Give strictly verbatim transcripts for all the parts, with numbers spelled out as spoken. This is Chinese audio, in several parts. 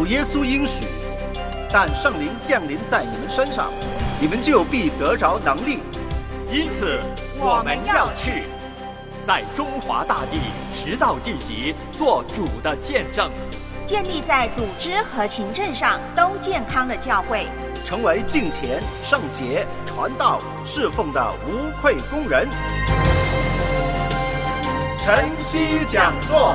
主耶稣应许，但圣灵降临在你们身上，你们就必得着能力。 因此我们要去，在中华大地直到地极，做主的见证， 建立在组织和行政上都健康的教会， 成为敬虔、圣洁、传道、侍奉的无愧工人。晨曦讲座。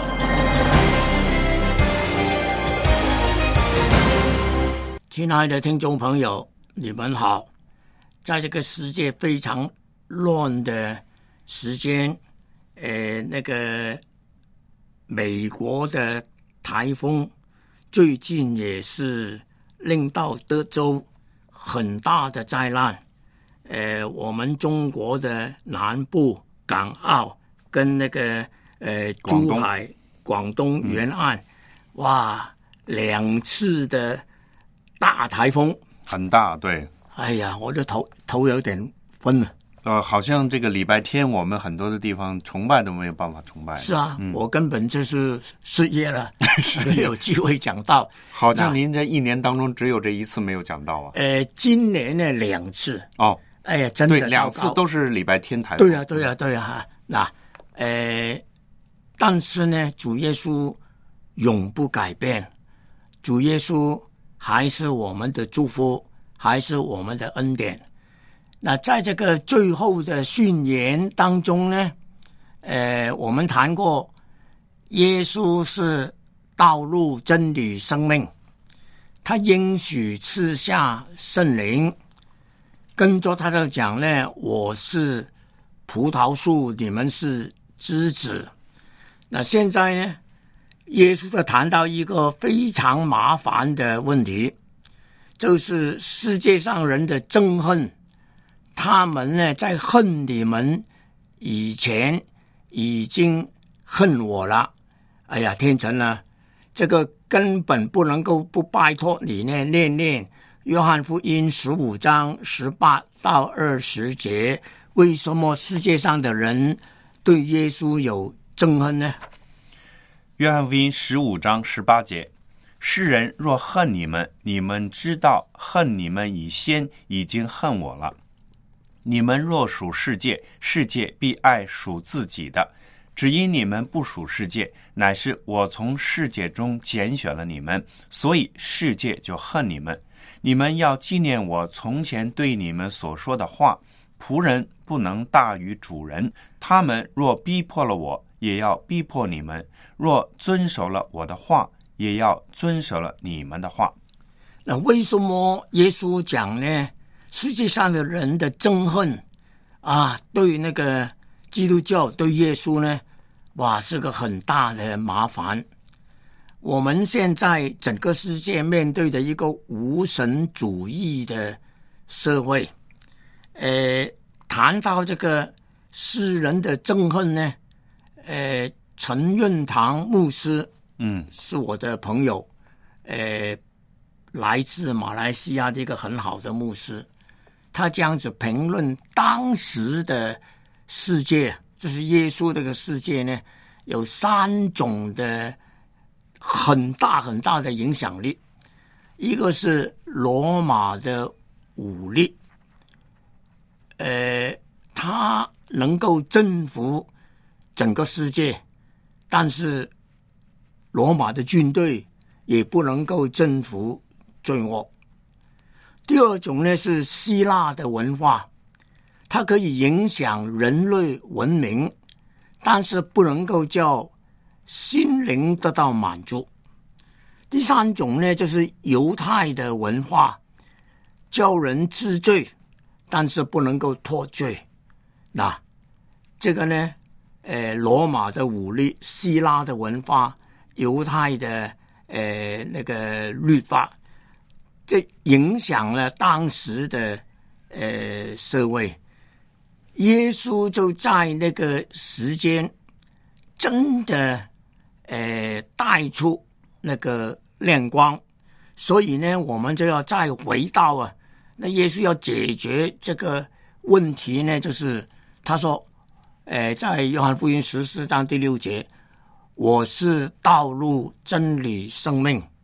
亲爱的听众朋友，你们好。在这个世界非常乱的时间，呃，那个美国的台风最近也是令到德州很大的灾难。呃，我们中国的南部港澳跟那个呃珠海、广东沿岸，嗯、哇，两次的大台风， 很大，对。 哎呀，我的头头有点昏了。 呃，好像这个礼拜天我们很多的地方崇拜都没有办法崇拜。 是啊，嗯、我根本就是失业了，没有机会讲道。 好像您这一年当中只有这一次没有讲道啊？ 呃，今年呢两次。 哦， 哎呀，真的对，两次都是礼拜天台风。 对呀、啊，对呀、啊，对呀、啊。那呃，但是呢，主耶稣永不改变，主耶稣还是我们的祝福，还是我们的恩典。那在这个最后的训言当中呢，呃，我们谈过，耶稣是道路、真理、生命，他应许赐下圣灵，跟着他的讲呢，我是葡萄树，你们是枝子。那现在呢，耶稣就谈到一个非常麻烦的问题，就是世界上人的憎恨，他们呢在恨你们以前已经恨我了。哎呀，天成了，这个根本不能够不拜托你呢念念约翰福音十五章十八到二十节，为什么世界上的人对耶稣有憎恨呢？ 约翰福音十五章十八节，世人若恨你们，你们知道恨你们以先已经恨我了。你们若属世界，世界必爱属自己的。只因你们不属世界，乃是我从世界中拣选了你们，所以世界就恨你们。你们要纪念我从前对你们所说的话，仆人不能大于主人。他们若逼迫了我，也要逼迫你们；若遵守了我的话，也要遵守了你们的话。 那为什么耶稣讲呢？世界上的人的憎恨啊，对那个基督教、对耶稣呢，哇，是个很大的麻烦。我们现在整个世界面对的一个无神主义的社会，呃，谈到这个世人的憎恨呢，呃，陈润堂牧师，嗯，是我的朋友，呃，来自马来西亚的一个很好的牧师，他这样子评论当时的世界，就是耶稣这个世界呢，有三种的很大很大的影响力。一个是罗马的武力，呃，他能够征服整个世界，但是罗马的军队也不能够征服罪恶。第二种呢是希腊的文化，它可以影响人类文明，但是不能够叫心灵得到满足。第三种呢就是犹太的文化，叫人知罪，但是不能够脱罪。那这个呢，呃，罗马的武力、希腊的文化、犹太的呃那个律法，这影响了当时的呃社会。耶稣就在那个时间真的呃带出那个亮光，所以呢，我们就要再回到啊，那耶稣要解决这个问题呢，就是他说，呃，在约翰福音十四章第六节，我是道路、真理、生命，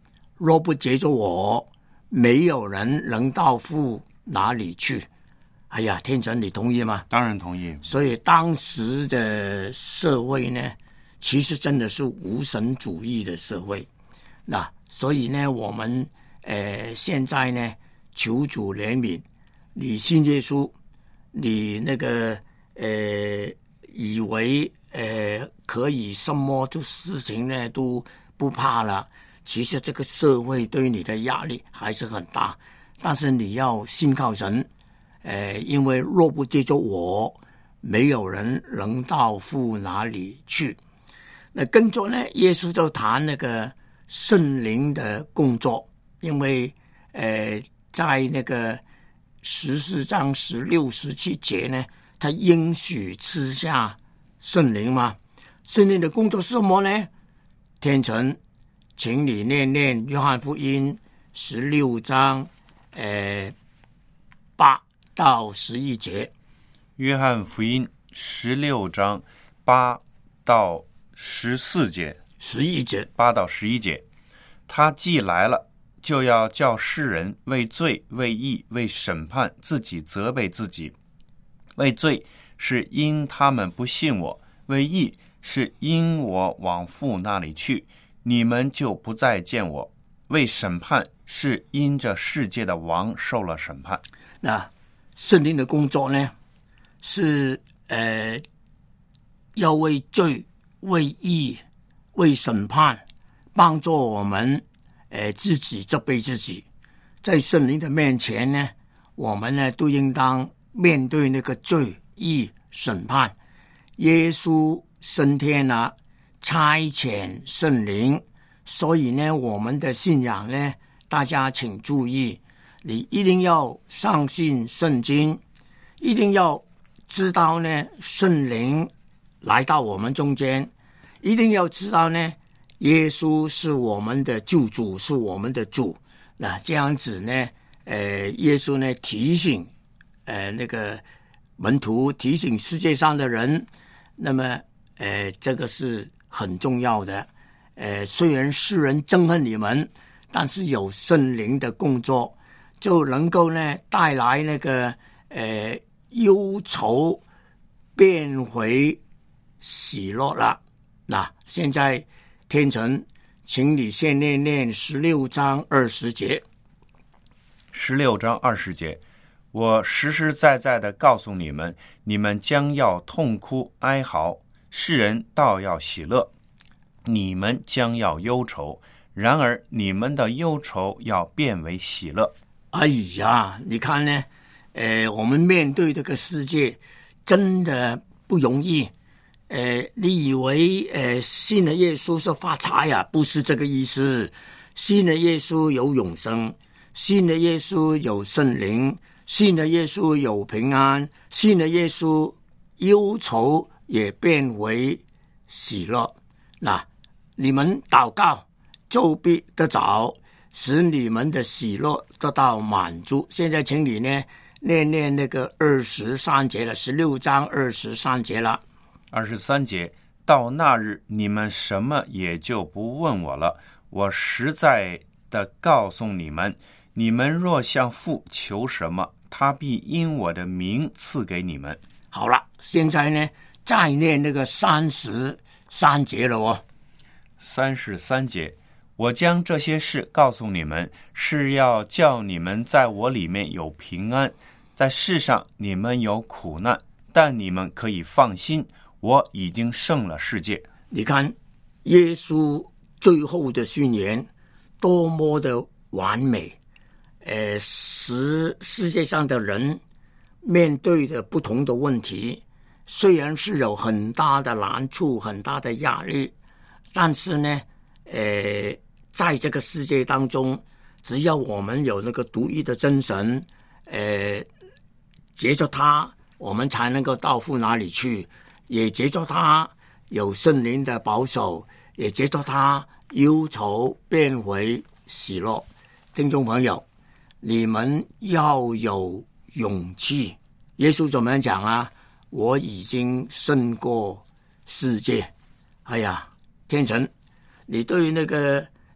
若不借着我，没有人能到父哪里去。哎呀，天成，你同意吗？ 当然同意。 所以当时的社会呢，其实真的是无神主义的社会。那所以呢，我们呃现在呢，求主怜悯，你信耶稣，你那个呃以为呃可以什么的事情呢都不怕了，其实这个社会对你的压力还是很大。但是你要信靠神，呃，因为若不借着我，没有人能到父哪里去。那跟着呢，耶稣就谈那个圣灵的工作，因为呃，在那个十四章十六十七节呢，他应许赐下圣灵嘛。圣灵的工作是什么呢？天成，请你念念约翰福音十六章呃八到十一节。 约翰福音十六章八到十四节， 十一节， 八到十一节。他既来了，就要叫世人为罪、为义、为审判，自己责备自己。为罪是因他们不信我，为义是因我往父那里去，你们就不再见我。为审判是因这世界的王受了审判。 那圣灵的工作呢，是呃要为罪、为义、为审判，帮助我们呃自己责备自己。在圣灵的面前呢，我们呢都应当面对那个罪、义、审判。耶稣升天了，差遣圣灵，所以呢，我们的信仰呢，大家请注意，你一定要相信圣经，一定要知道呢，圣灵来到我们中间，一定要知道呢，耶稣是我们的救主，是我们的主。那这样子呢，呃，耶稣呢提醒，呃，那个门徒提醒世界上的人，那么，呃，这个是很重要的。呃，虽然世人憎恨你们，但是有圣灵的工作，就能够呢带来那个呃忧愁变回喜乐了。那现在天成，请你先念念十六章二十节。 十六章二十节，我实实在在的告诉你们，你们将要痛哭哀嚎，世人倒要喜乐。你们将要忧愁，然而你们的忧愁要变为喜乐。 哎呀，你看呢，呃，我们面对这个世界真的不容易。呃，你以为呃信了耶稣是发财呀？不是这个意思。信了耶稣有永生，信了耶稣有圣灵，信了耶稣有平安，信了耶稣忧愁也变为喜乐。那你们祷告就必得着，使你们的喜乐得到满足。现在请你呢念念那个二十三节了，十六章二十三节了。 二十三节，到那日你们什么也就不问我了。我实在的告诉你们，你们若向父求什么，他必因我的名赐给你们。 好了，现在呢再念那个三十三节了哦。 三十三节，我将这些事告诉你们，是要叫你们在我里面有平安。在世上你们有苦难，但你们可以放心，我已经胜了世界。 你看耶稣最后的宣言多么的完美，呃，使世界上的人面对的不同的问题，虽然是有很大的难处，很大的压力，但是呢，呃，在这个世界当中，只要我们有那个独一的真神，呃，藉着他，我们才能够到父哪里去，也藉着他有圣灵的保守，也藉着他忧愁变回喜乐。听众朋友，你们要有勇气。耶稣怎么样讲啊？我已经胜过世界。哎呀，天成，你对那个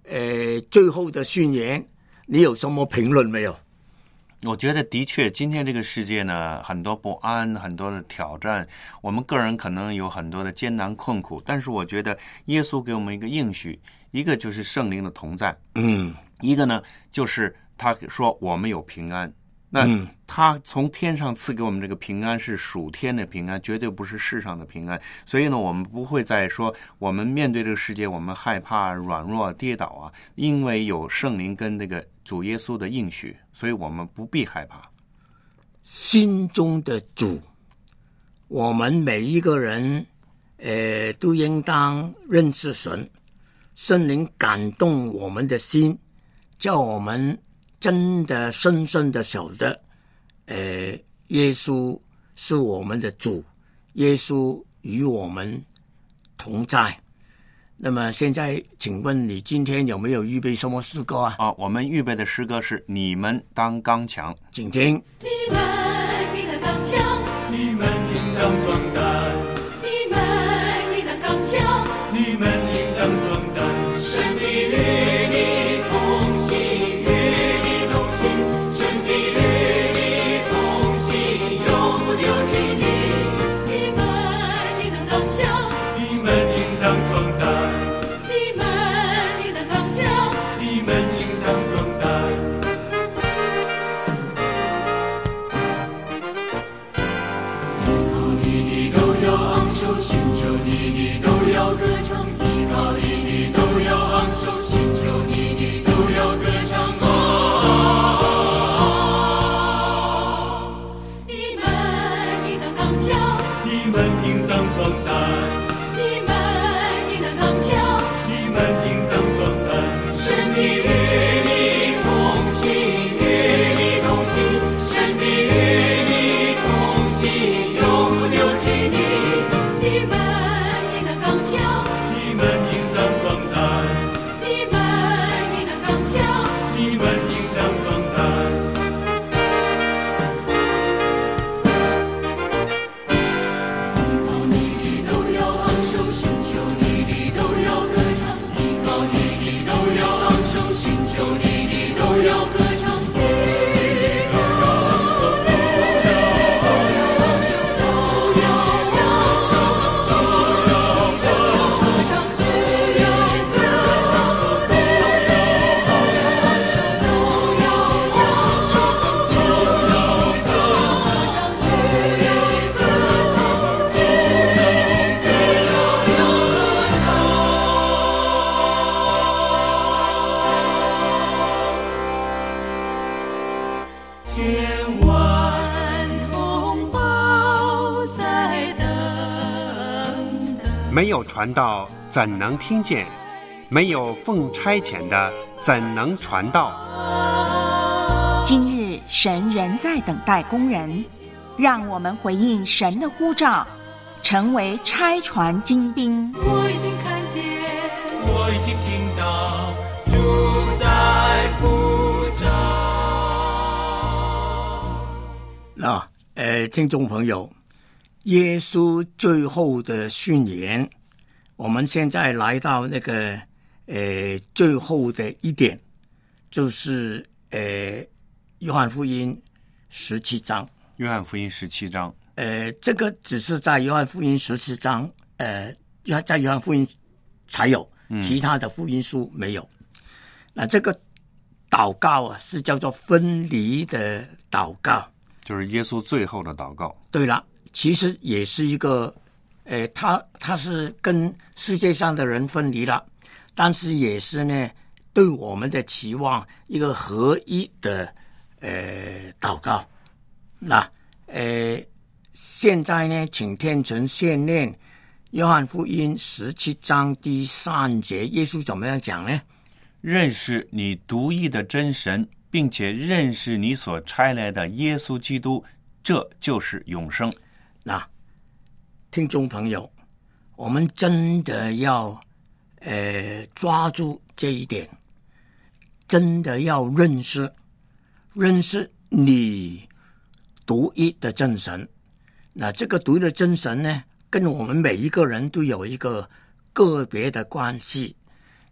呃最后的宣言，你有什么评论没有？ 我觉得的确，今天这个世界呢，很多不安，很多的挑战，我们个人可能有很多的艰难困苦，但是我觉得耶稣给我们一个应许，一个就是圣灵的同在， 嗯， 一个呢就是他说我们有平安。那他从天上赐给我们这个平安是属天的平安，绝对不是世上的平安。所以呢，我们不会再说我们面对这个世界我们害怕软弱跌倒啊，因为有圣灵跟那个主耶稣的应许，所以我们不必害怕。 心中的主，我们每一个人呃都应当认识神，圣灵感动我们的心，叫我们真的深深的晓得，呃，耶稣是我们的主，耶稣与我们同在。那么现在请问你今天有没有预备什么诗歌啊？ 啊，我们预备的诗歌是你们当刚强， 请听。 你们应当刚强， 你们应当壮胆， 你们应当刚强， 你们应当壮胆， 神必与你同行，与你同行，神必与你同行，永不丢弃你。你们应当刚强， 你们应当壮胆， 你们应当刚强， 你们应当壮胆。 靠你的都要昂首，寻求你的都要歌唱，依靠你的都要昂首，寻求你的都要歌唱。哦，你们应当刚强， 你们应当壮胆， 你们应当刚强， 你们应当壮胆， 神必与你同行，与你同行，神必与你同行，永不丢弃你。你们应当刚强， 你们应当壮胆， 你们应当刚强， 你们应当壮胆。 依靠你的都要昂首，寻求你的都要歌唱，依靠你的都要昂首，寻求你的都要歌唱。 千万同胞在等等。 没有传道，怎能听见？没有奉差遣的，怎能传道？ 今日神仍在等待工人，让我们回应神的呼召，成为差传精兵。 我已经看见， 我已经听到主在呼召。 那呃，听众朋友，耶稣最后的宣言，我们现在来到那个呃最后的一点，就是呃约翰福音十七章。 约翰福音十七章， 呃，这个只是在约翰福音十七章，呃，在约翰福音才有，其他的福音书没有。嗯、那这个祷告啊，是叫做分离的祷告。 就是耶稣最后的祷告。 对了，其实也是一个，呃，他他是跟世界上的人分离了，但是也是呢，对我们的期望一个合一的呃祷告。那呃，现在呢，请天成先念约翰福音十七章第三节，耶稣怎么样讲呢？ 认识你独一的真神，并且认识你所差来的耶稣基督，这就是永生。 那听众朋友，我们真的要呃抓住这一点，真的要认识认识你独一的真神。那这个独一的真神呢，跟我们每一个人都有一个个别的关系。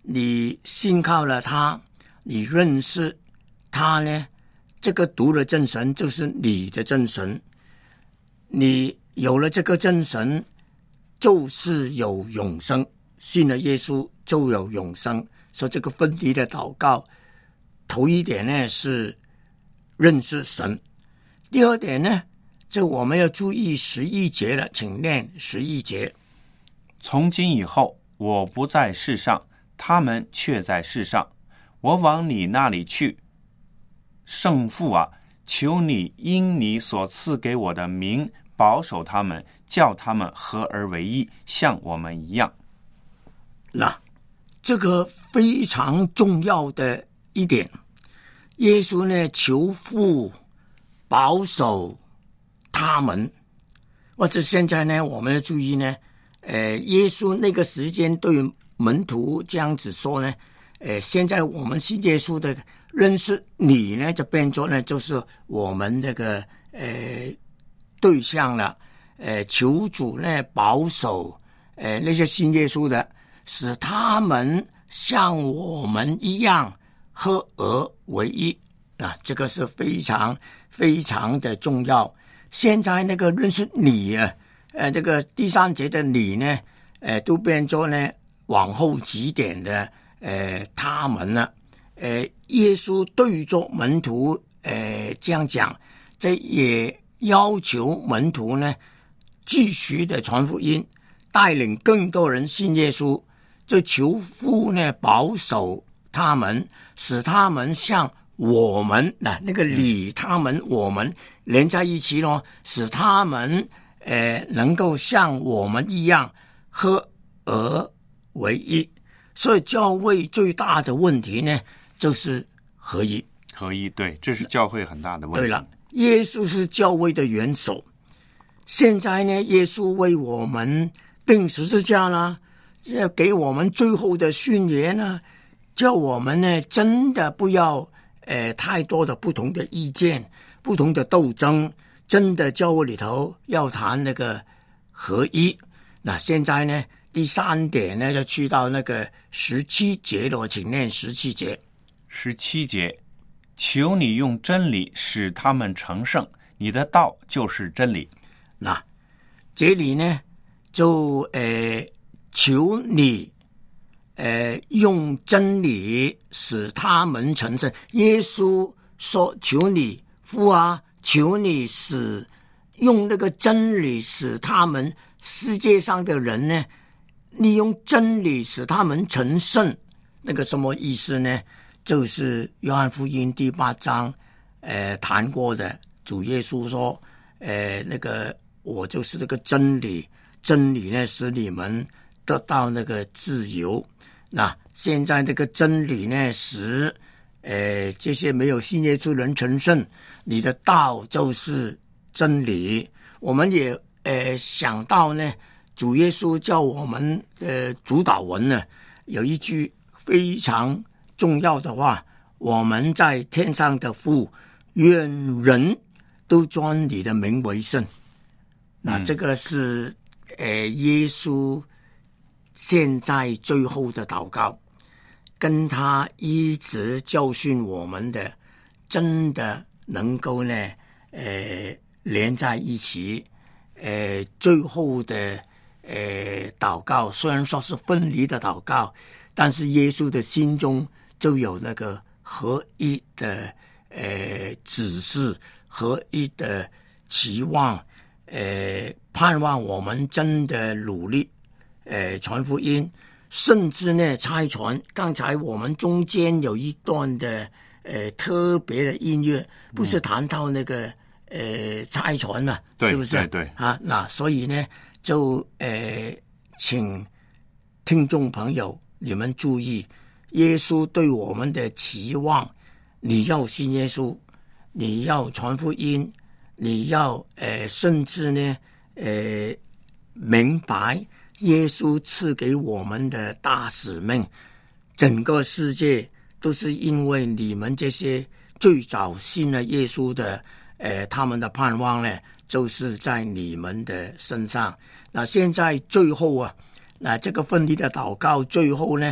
你信靠了他，你认识他呢，这个读了真神就是你的真神，你有了这个真神就是有永生，信了耶稣就有永生。所以这个分离的祷告，头一点呢是认识神，第二点呢，这我们要注意十一节了，请念十一节。 从今以后，我不在世上，他们却在世上，我往你那里去。圣父啊，求你因你所赐给我的名保守他们，叫他们合而为一，像我们一样。 那这个非常重要的一点，耶稣呢求父保守他们，或者现在呢我们要注意呢，呃，耶稣那个时间对门徒这样子说呢，呃，现在我们信耶稣的认识你呢，就变作呢就是我们这个呃对象了，呃，求主呢保守呃那些信耶稣的，使他们像我们一样合而为一啊，这个是非常非常的重要。现在那个认识你啊，呃，这个第三节的你呢，呃，都变作呢往后几点的呃他们了。呃，耶稣对着门徒呃这样讲，这也要求门徒呢继续的传福音，带领更多人信耶稣。就求父呢保守他们，使他们像我们那那个你他们我们连在一起咯，使他们呃能够像我们一样合而为一。所以教会最大的问题呢就是合一。 合一，对，这是教会很大的问题。 对了，耶稣是教会的元首，现在呢耶稣为我们钉十字架啦，要给我们最后的训言呢，叫我们呢真的不要呃太多的不同的意见，不同的斗争，真的教会里头要谈那个合一。那现在呢第三点呢就去到那个十七节了，请念十七节。 十七节，求你用真理使他们成圣，你的道就是真理。 那这里呢就呃求你呃用真理使他们成圣。耶稣说求你父啊，求你使用那个真理使他们世界上的人呢，你用真理使他们成圣。那个什么意思呢？就是约翰福音第八章呃谈过的，主耶稣说呃那个我就是那个真理，真理呢使你们得到那个自由。那现在那个真理呢使呃这些没有信耶稣人成圣，你的道就是真理。我们也呃想到呢，主耶稣叫我们呃主祷文呢有一句非常重要的话，我们在天上的父，愿人都尊你的名为圣。那这个是呃耶稣现在最后的祷告，跟他一直教训我们的，真的能够呢呃连在一起。呃最后的呃祷告虽然说是分离的祷告，但是耶稣的心中就有那个合一的呃指示，合一的期望，呃盼望我们真的努力呃传福音，甚至呢差传。刚才我们中间有一段的呃特别的音乐，不是谈到那个、嗯、呃差传嘛，是不是？ 对对啊，那所以呢就呃请听众朋友你们注意，耶稣对我们的期望，你要信耶稣，你要传福音，你要呃甚至呢呃明白耶稣赐给我们的大使命，整个世界都是因为你们这些最早信了耶稣的呃他们的盼望呢就是在你们的身上。那现在最后啊，那这个分离的祷告最后呢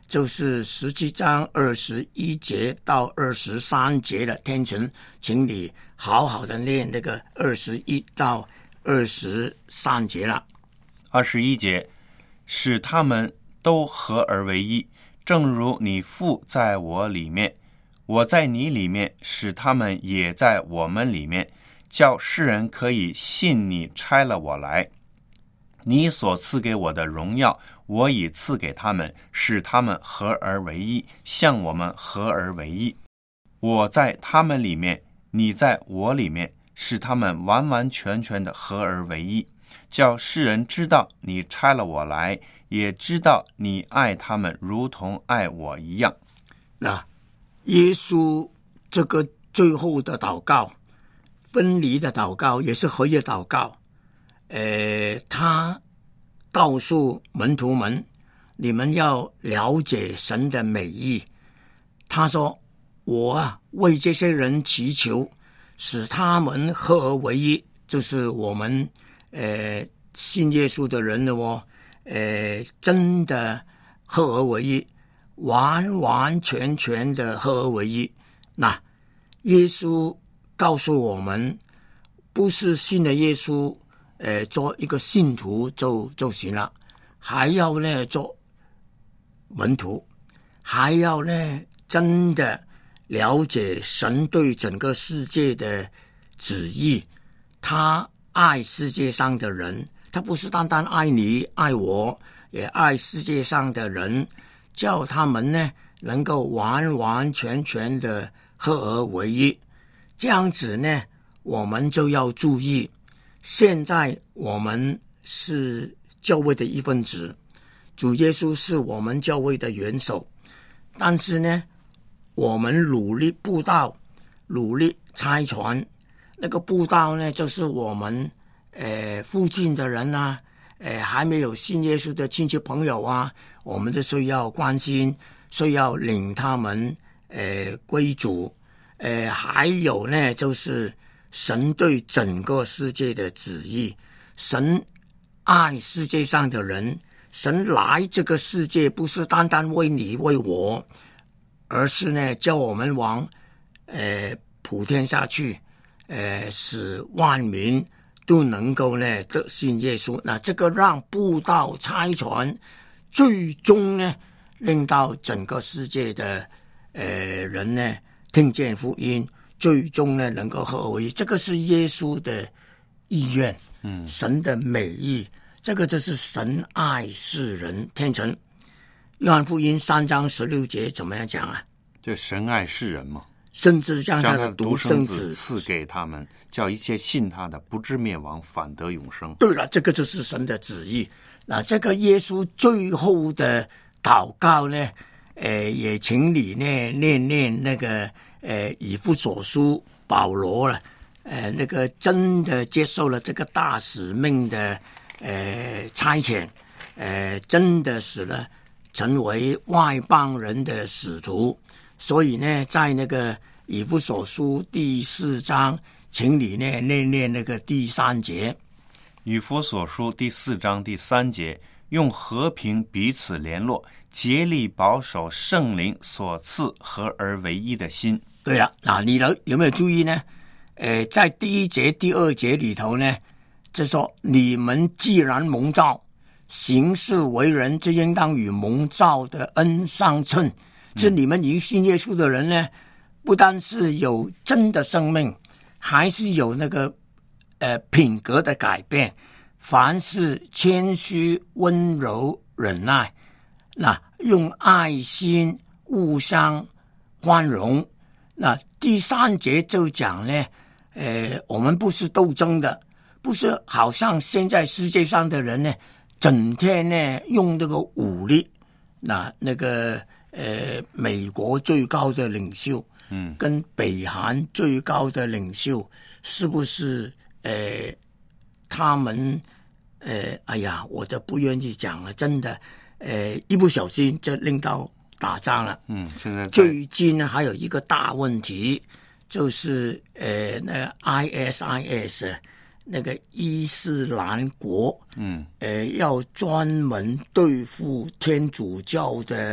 就是十七章二十一节到二十三节的天成，请你好好的念那个二十一到二十三节了。 二十一节，使他们都合而为一，正如你父在我里面，我在你里面，使他们也在我们里面，叫世人可以信你差了我来。你所赐给我的荣耀，我已赐给他们，使他们合而为一，像我们合而为一。我在他们里面，你在我里面，使他们完完全全的合而为一，叫世人知道你差了我来，也知道你爱他们如同爱我一样。 那耶稣这个最后的祷告，分离的祷告，也是合一的祷告。呃，他告诉门徒们，你们要了解神的美意。他说，我啊为这些人祈求，使他们合而为一，就是我们呃信耶稣的人了哦，呃真的合而为一，完完全全的合而为一。那耶稣告诉我们，不是信了耶稣呃，做一个信徒就就行了，还要呢做门徒，还要呢真的了解神对整个世界的旨意。他爱世界上的人，他不是单单爱你爱我，也爱世界上的人，叫他们呢能够完完全全的合而为一。这样子呢，我们就要注意，现在我们是教会的一份子，主耶稣是我们教会的元首，但是呢，我们努力布道，努力差传。那个布道呢，就是我们呃附近的人啊，呃还没有信耶稣的亲戚朋友啊，我们都需要关心，需要领他们呃归主。呃还有呢，就是神对整个世界的旨意，神爱世界上的人，神来这个世界不是单单为你为我，而是呢叫我们往呃普天下去，呃使万民都能够呢得信耶稣。那这个让布道差传，最终呢令到整个世界的呃人呢听见福音，最终呢能够合而为一，这个是耶稣的意愿，嗯，神的美意，这个就是神爱世人。天成，约翰福音三章十六节怎么样讲啊？ 就神爱世人嘛， 甚至将他的将他的独独生生子子赐给他们，叫一切信他的不至灭亡，反得永生。 对了，这个就是神的旨意。那这个耶稣最后的祷告呢，呃，也请你呢念念那个呃以弗所书保罗了，呃，那个真的接受了这个大使命的呃差遣，呃，真的使了成为外邦人的使徒。所以呢，在那个以弗所书第四章，请你呢念念那个第三节。 以弗所书第四章第三节，用和平彼此联络，竭力保守圣灵所赐合而为一的心。 对了，那你有没有注意呢？呃，在第一节、第二节里头呢，就说你们既然蒙召，行事为人，就应当与蒙召的恩相称。就你们已经信耶稣的人呢，不单是有真的生命，还是有那个呃品格的改变。凡是谦虚、温柔、忍耐，那用爱心互相宽容。那第三节就讲呢，呃，我们不是斗争的，不是好像现在世界上的人呢，整天呢用这个武力。那那个呃，美国最高的领袖，嗯，跟北韩最高的领袖，是不是呃，他们呃，哎呀，我就不愿意讲了，真的，呃，一不小心就令到打仗了。 嗯，现在最近呢还有一个大问题，就是呃，那个 I S I S 那个伊斯兰国，嗯，呃，要专门对付天主教的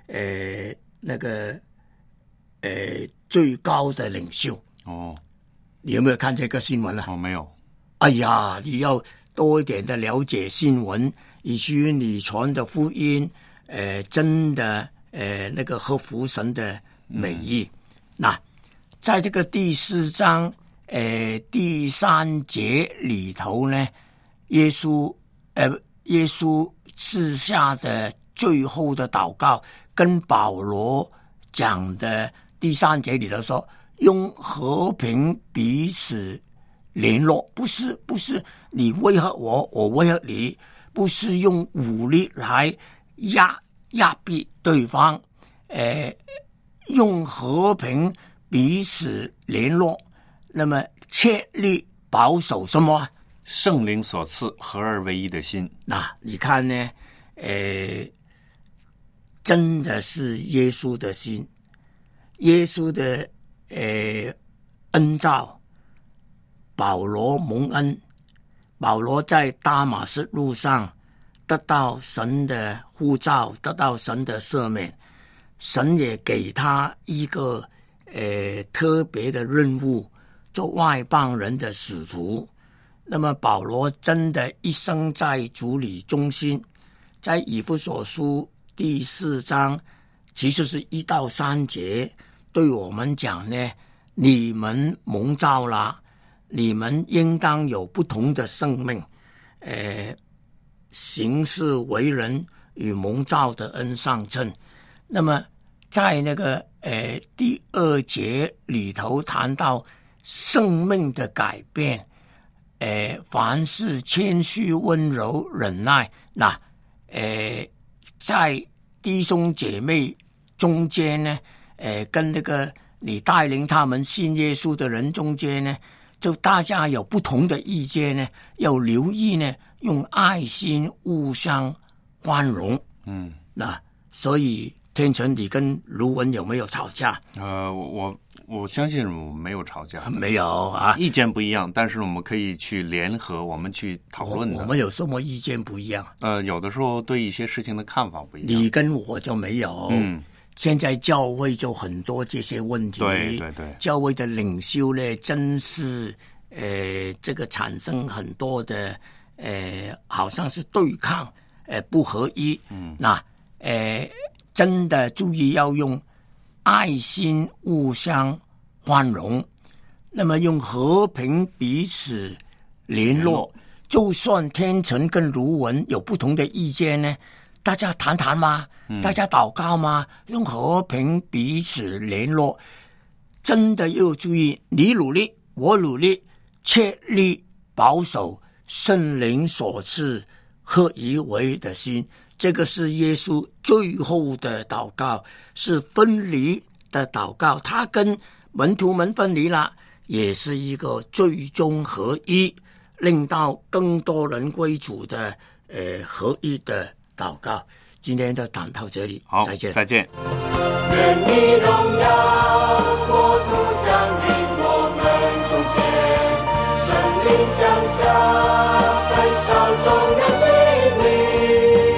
呃那个呃最高的领袖。 哦， 你有没有看这个新闻啊？ 哦，没有。 哎呀，你要多一点的了解新闻，以至于你传的福音，呃，真的呃那个合乎神的美意。嗯、那在这个第四章呃第三节里头呢，耶稣呃耶稣赐下的最后的祷告，跟保罗讲的第三节里头说，用和平彼此联络，不是不是你威吓我，我威吓你，不是用武力来压压逼对方，呃，用和平彼此联络，那么确立保守什么？ 圣灵所赐合而为一的心。 那你看呢？呃，真的是耶稣的心，耶稣的呃恩召，保罗蒙恩，保罗在大马士路上得到神的呼召，得到神的赦免，神也给他一个呃特别的任务，做外邦人的使徒。那么保罗真的一生在主里忠心，在以弗所书第四章其实是一到三节对我们讲呢，你们蒙召了，你们应当有不同的生命，呃，行事为人与蒙召的恩相称。那么在那个呃第二节里头谈到生命的改变，呃，凡是谦虚、温柔、忍耐，那呃，在弟兄姐妹中间呢，呃，跟那个你带领他们信耶稣的人中间呢，就大家有不同的意见呢，要留意呢，用爱心互相宽容。 嗯， 那所以天成，你跟卢文有没有吵架？ 呃，我我相信我没有吵架， 没有啊， 意见不一样，但是我们可以去联合，我们去讨论的。 我, 我们有什么意见不一样？ 呃，有的时候对一些事情的看法不一样。 你跟我就没有。 嗯， 现在教会就很多这些问题。 对对对， 教会的领袖呢，真是呃，这个产生很多的呃，好像是对抗，呃，不合一。 嗯， 那呃。真的注意要用爱心互相宽容，那么用和平彼此联络。就算天成跟卢文有不同的意见呢，大家谈谈吗？嗯、大家祷告吗？用和平彼此联络。真的要注意，你努力，我努力，确立保守圣灵所赐合一为的心。这个是耶稣最后的祷告，是分离的祷告。他跟门徒们分离了，也是一个最终合一，令到更多人归主的呃合一的祷告。今天就谈到这里， 好， 再见， 再见。 愿你荣耀国度降临我们中间，圣灵降下，焚烧众人心灵。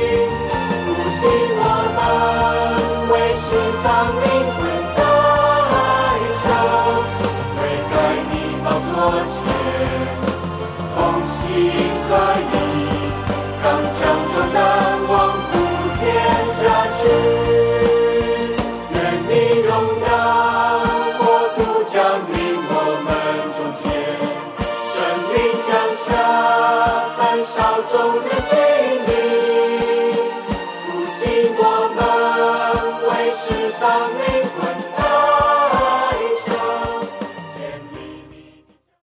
丧灵魂代求，悔改你宝座前，同心合一，刚强壮胆，往普天下去。愿你荣耀国度降临我们中间，圣灵降下，焚烧众人心灵，复兴我们为世丧灵魂。